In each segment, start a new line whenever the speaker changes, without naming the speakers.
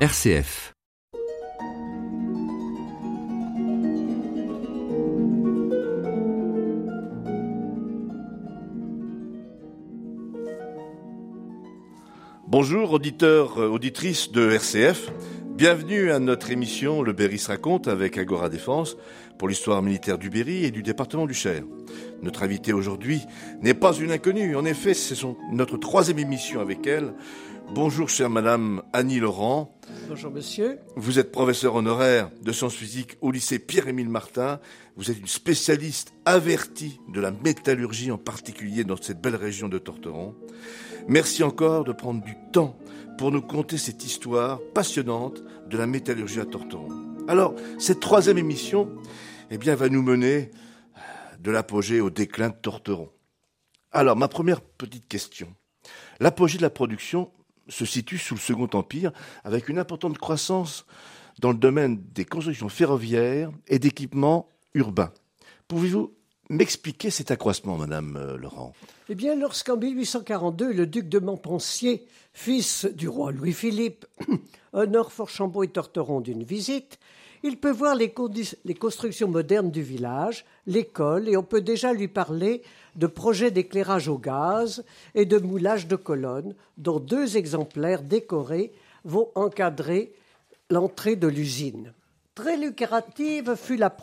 RCF.
Bonjour auditeurs, auditrices de RCF. Bienvenue à notre émission Le Berry se raconte avec Agora Défense pour l'histoire militaire du Berry et du département du Cher. Notre invitée aujourd'hui n'est pas une inconnue. En effet, c'est notre troisième émission avec elle. Bonjour chère madame Annie Laurent.
Bonjour monsieur.
Vous êtes professeur honoraire de sciences physiques au lycée Pierre-Émile Martin. Vous êtes une spécialiste avertie de la métallurgie, en particulier dans cette belle région de Torteron. Merci encore de prendre du temps pour nous conter cette histoire passionnante de la métallurgie à Torteron. Alors, cette troisième émission, va nous mener de l'apogée au déclin de Torteron. Alors, ma première petite question. L'apogée de la production se situe sous le Second Empire avec une importante croissance dans le domaine des constructions ferroviaires et d'équipements urbains. Pouvez-vous m'expliquer cet accroissement, Madame Laurent?
Lorsqu'en 1842, le duc de Montpensier, fils du roi Louis-Philippe, honore Fourchambault et Torteron d'une visite, il peut voir les constructions modernes du village, l'école, et on peut déjà lui parler de projets d'éclairage au gaz et de moulage de colonnes, dont 2 exemplaires décorés vont encadrer l'entrée de l'usine. Très lucrative fut la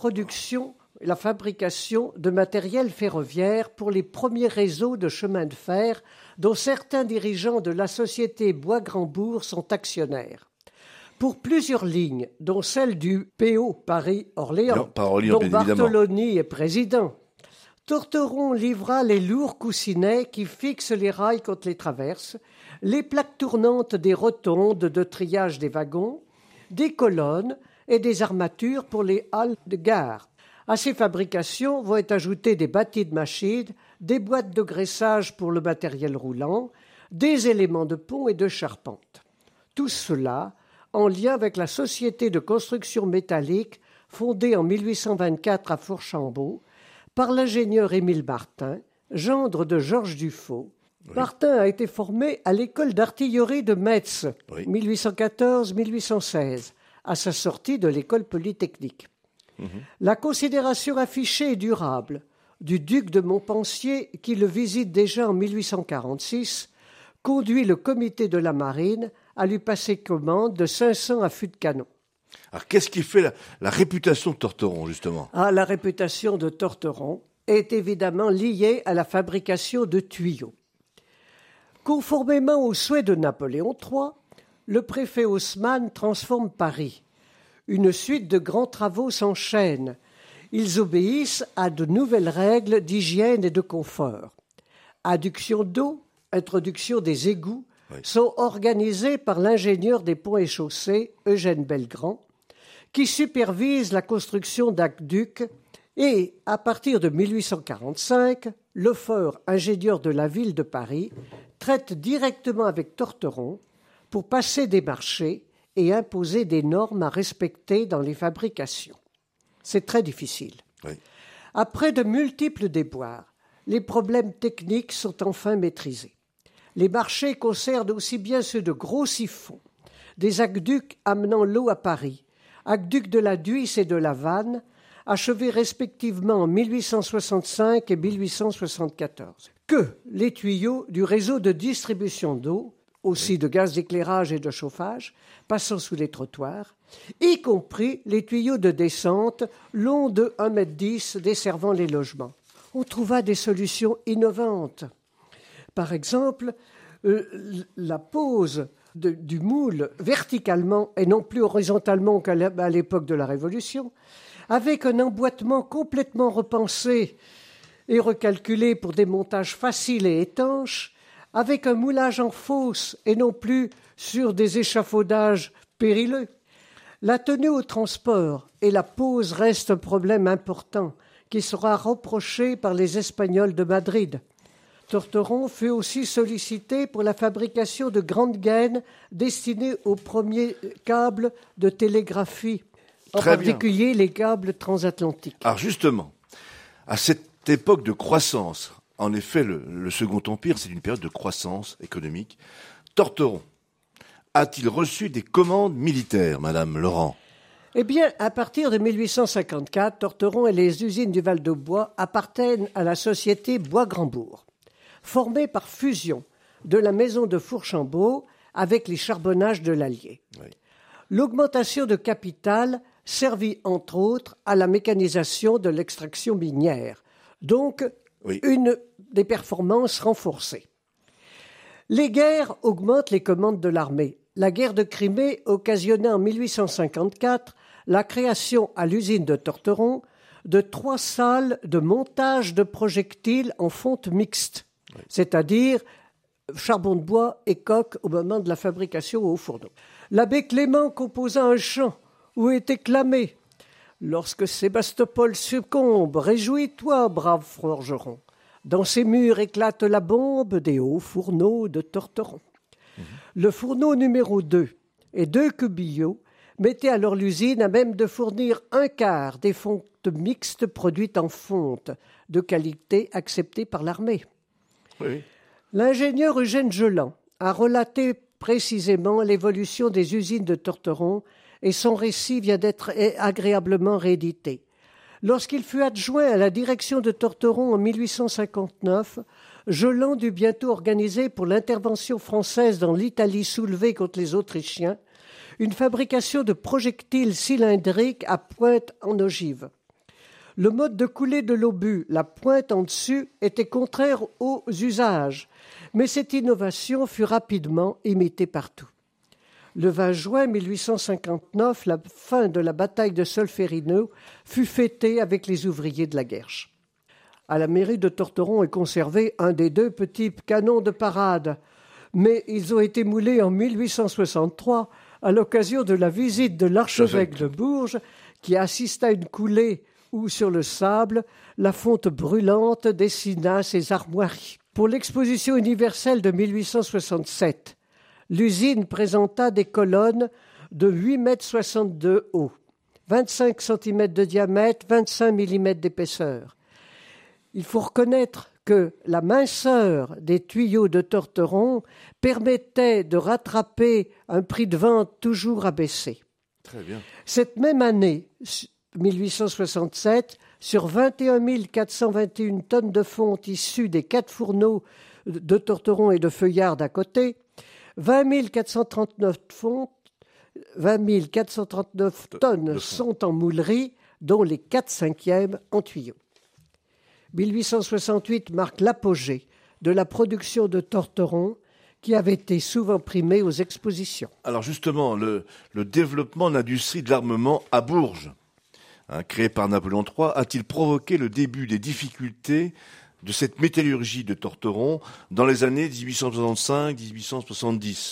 fabrication de matériel ferroviaire pour les premiers réseaux de chemin de fer dont certains dirigeants de la société Bois-Grandbourg sont actionnaires. Pour plusieurs lignes, dont celle du PO Paris-Orléans, dont Bartoloni est président, Torteron livra les lourds coussinets qui fixent les rails contre les traverses, les plaques tournantes des rotondes de triage des wagons, des colonnes et des armatures pour les halles de gare. À ces fabrications vont être ajoutés des bâtis de machines, des boîtes de graissage pour le matériel roulant, des éléments de pont et de charpente. Tout cela en lien avec la société de construction métallique fondée en 1824 à Fourchambault par l'ingénieur Émile Martin, gendre de Georges Dufaux. Oui. Martin a été formé à l'école d'artillerie de Metz, 1814-1816, à sa sortie de l'école polytechnique. La considération affichée et durable du duc de Montpensier, qui le visite déjà en 1846, conduit le comité de la marine à lui passer commande de 500 affûts de canon.
Alors, qu'est-ce qui fait la réputation de Torteron, justement ?
La réputation de Torteron est évidemment liée à la fabrication de tuyaux. Conformément aux souhaits de Napoléon III, le préfet Haussmann transforme Paris. Une suite de grands travaux s'enchaînent. Ils obéissent à de nouvelles règles d'hygiène et de confort. Adduction d'eau, introduction des égouts sont organisés par l'ingénieur des ponts et chaussées, Eugène Belgrand, qui supervise la construction d'aqueducs et, à partir de 1845, Lefort, ingénieur de la ville de Paris, traite directement avec Torteron pour passer des marchés et imposer des normes à respecter dans les fabrications. C'est très difficile. Oui. Après de multiples déboires, les problèmes techniques sont enfin maîtrisés. Les marchés concernent aussi bien ceux de gros siphons, des aqueducs amenant l'eau à Paris, aqueducs de la Dhuys et de la Vanne, achevés respectivement en 1865 et 1874, que les tuyaux du réseau de distribution d'eau, aussi de gaz d'éclairage et de chauffage, passant sous les trottoirs, y compris les tuyaux de descente longs de 1,10 m desservant les logements. On trouva des solutions innovantes. Par exemple, la pose du moule verticalement et non plus horizontalement qu'à l'époque de la Révolution, avec un emboîtement complètement repensé et recalculé pour des montages faciles et étanches, avec un moulage en fosse et non plus sur des échafaudages périlleux. La tenue au transport et la pose restent un problème important qui sera reproché par les Espagnols de Madrid. Torteron fut aussi sollicité pour la fabrication de grandes gaines destinées aux premiers câbles de télégraphie, en particulier les câbles transatlantiques.
Alors justement, à cette époque de croissance, en effet, le Second Empire, c'est une période de croissance économique. Torteron a-t-il reçu des commandes militaires, Madame Laurent?
Eh bien, à partir de 1854, Torteron et les usines du Val-de-Bois appartiennent à la société Bois-Grandbourg, formée par fusion de la maison de Fourchambault avec les charbonnages de l'Allier. Oui. L'augmentation de capital servit entre autres à la mécanisation de l'extraction minière, donc une des performances renforcées. Les guerres augmentent les commandes de l'armée. La guerre de Crimée occasionna en 1854 la création à l'usine de Torteron de 3 salles de montage de projectiles en fonte mixte, c'est-à-dire charbon de bois et coque au moment de la fabrication au fourneau. L'abbé Clément composa un chant où était clamé « Lorsque Sébastopol succombe, réjouis-toi, brave forgeron. Dans ces murs éclate la bombe des hauts fourneaux de Torteron. » Le fourneau numéro 2 et 2 cubillots mettaient alors l'usine à même de fournir 1/4 des fontes mixtes produites en fonte, de qualité acceptée par l'armée. Oui. L'ingénieur Eugène Geland a relaté précisément l'évolution des usines de Torteron et son récit vient d'être agréablement réédité. Lorsqu'il fut adjoint à la direction de Torteron en 1859, Geland dut bientôt organiser pour l'intervention française dans l'Italie soulevée contre les Autrichiens une fabrication de projectiles cylindriques à pointe en ogive. Le mode de coulée de l'obus, la pointe en dessus, était contraire aux usages, mais cette innovation fut rapidement imitée partout. Le 20 juin 1859, la fin de la bataille de Solferino fut fêtée avec les ouvriers de la Guerche. À la mairie de Torteron est conservé un des 2 petits canons de parade, mais ils ont été moulés en 1863 à l'occasion de la visite de l'archevêque de Bourges qui assista à une coulée où, sur le sable, la fonte brûlante dessina ses armoiries. Pour l'exposition universelle de 1867, l'usine présenta des colonnes de 8,62 m haut, 25 cm de diamètre, 25 mm d'épaisseur. Il faut reconnaître que la minceur des tuyaux de Torteron permettait de rattraper un prix de vente toujours abaissé.
Très bien.
Cette même année, 1867, sur 21 421 tonnes de fonte issues des 4 fourneaux de Torteron et de Feuillard à côté, 20 439 tonnes sont en moulerie, dont les 4/5 en tuyaux. 1868 marque l'apogée de la production de Torteron qui avait été souvent primée aux expositions.
Alors justement, le développement de l'industrie de l'armement à Bourges, créé par Napoléon III, a-t-il provoqué le début des difficultés de cette métallurgie de Torteron dans les années 1865-1870 ?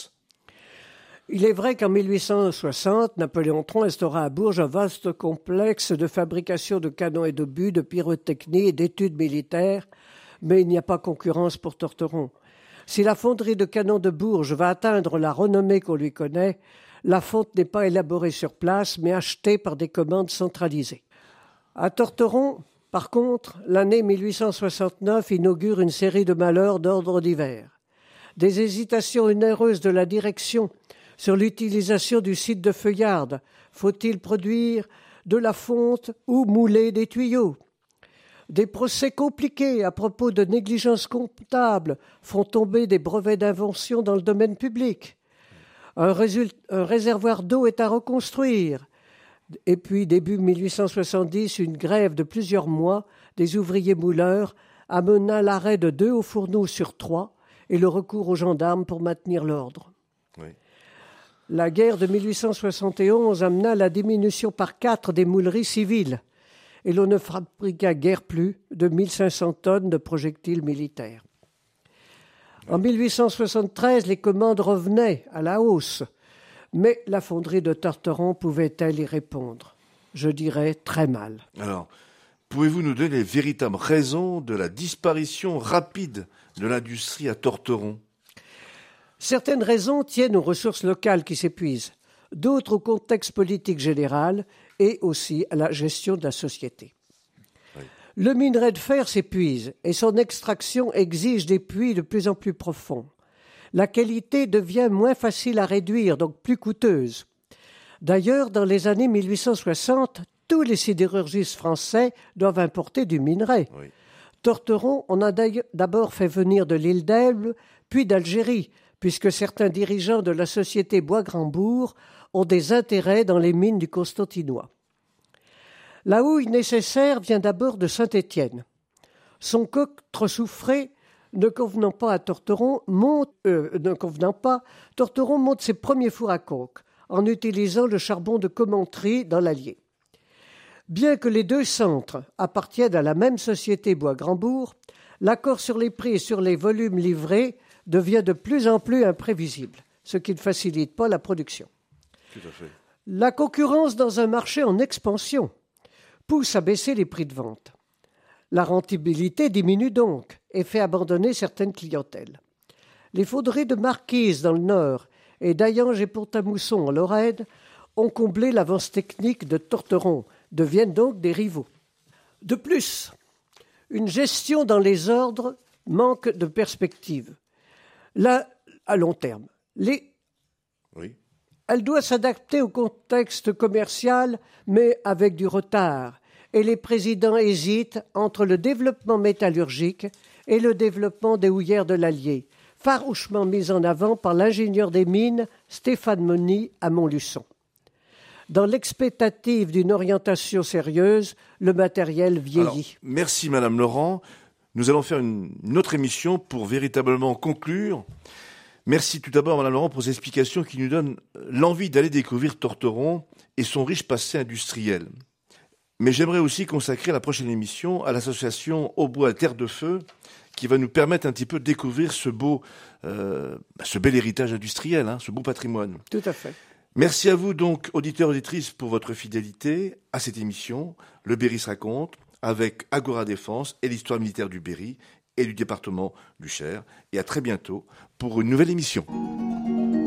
Il est vrai qu'en 1860, Napoléon III instaura à Bourges un vaste complexe de fabrication de canons et d'obus, de pyrotechnie et d'études militaires, mais il n'y a pas concurrence pour Torteron. Si la fonderie de canons de Bourges va atteindre la renommée qu'on lui connaît, la fonte n'est pas élaborée sur place, mais achetée par des commandes centralisées. À Torteron, par contre, l'année 1869 inaugure une série de malheurs d'ordre divers. Des hésitations onéreuses de la direction sur l'utilisation du site de Feuillard. Faut-il produire de la fonte ou mouler des tuyaux ? Des procès compliqués à propos de négligence comptable font tomber des brevets d'invention dans le domaine public. Un réservoir d'eau est à reconstruire. Et puis, début 1870, une grève de plusieurs mois des ouvriers mouleurs amena l'arrêt de 2 hauts fourneaux sur 3 et le recours aux gendarmes pour maintenir l'ordre. Oui. La guerre de 1871 amena la diminution par 4 des mouleries civiles et l'on ne fabriqua guère plus de 1500 tonnes de projectiles militaires. En 1873, les commandes revenaient à la hausse, mais la fonderie de Torteron pouvait-elle y répondre ? Je dirais très mal.
Alors, pouvez-vous nous donner les véritables raisons de la disparition rapide de l'industrie à Torteron ?
Certaines raisons tiennent aux ressources locales qui s'épuisent, d'autres au contexte politique général et aussi à la gestion de la société. Oui. Le minerai de fer s'épuise et son extraction exige des puits de plus en plus profonds. La qualité devient moins facile à réduire, donc plus coûteuse. D'ailleurs, dans les années 1860, tous les sidérurgistes français doivent importer du minerai.
Oui.
Torteron, on a d'abord fait venir de l'île d'Elbe, puis d'Algérie, puisque certains dirigeants de la société Bois-Grandbourg ont des intérêts dans les mines du Constantinois. La houille nécessaire vient d'abord de Saint-Étienne. Son coq trop soufré ne convenant pas, Torteron monte ses premiers fours à coke en utilisant le charbon de Commentry dans l'Allier. Bien que les deux centres appartiennent à la même société Bois-Grandbourg, l'accord sur les prix et sur les volumes livrés devient de plus en plus imprévisible, ce qui ne facilite pas la production.
Tout à fait.
La concurrence dans un marché en expansion pousse à baisser les prix de vente. La rentabilité diminue donc et fait abandonner certaines clientèles. Les fonderies de Marquise dans le Nord et d'Ayange et Pont-à-Mousson en Lorraine ont comblé l'avance technique de Torteron, deviennent donc des rivaux. De plus, une gestion dans les ordres manque de perspective. Là, à long terme,
Oui.
elle doit s'adapter au contexte commercial, mais avec du retard. Et les présidents hésitent entre le développement métallurgique et le développement des houillères de l'Allier, farouchement mis en avant par l'ingénieur des mines Stéphane Mony à Montluçon. Dans l'expectative d'une orientation sérieuse, le matériel vieillit.
Alors, merci Madame Laurent. Nous allons faire une autre émission pour véritablement conclure. Merci tout d'abord Madame Laurent pour ces explications qui nous donnent l'envie d'aller découvrir Torteron et son riche passé industriel. Mais j'aimerais aussi consacrer la prochaine émission à l'association Hautbois Terre de Feu, qui va nous permettre un petit peu de découvrir ce bel héritage industriel, ce beau patrimoine.
Tout à fait.
Merci à vous donc, auditeurs et auditrices, pour votre fidélité à cette émission, Le Berry se raconte, avec Agora Défense et l'histoire militaire du Berry et du département du Cher. Et à très bientôt pour une nouvelle émission.